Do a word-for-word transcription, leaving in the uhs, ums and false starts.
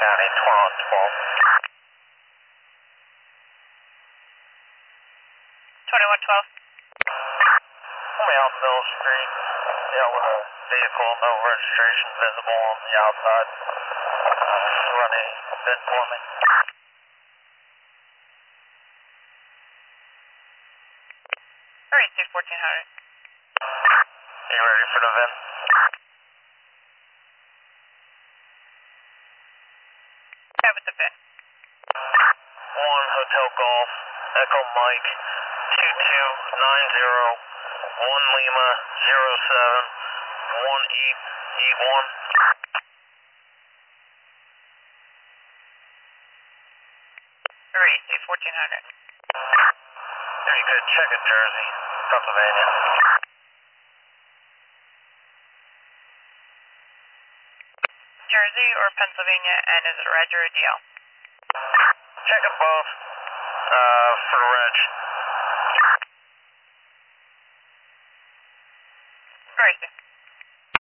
County, twelve twelve. twenty-one twelve. I'm out Mill Street, yeah, with a vehicle, no registration visible on the outside. Uh, run a bid for me. thirty-two fourteen hundred. You ready for the V I N? Yeah, with the V I N. one Hotel Golf, Echo Mike, two two nine zero, one Lima, zero seven, one E, E one. thirty-two fourteen hundred. Very good, check it, Jersey, Pennsylvania. Jersey or Pennsylvania, and is it a reg or a D L? Check it both, uh, for the reg. Crazy.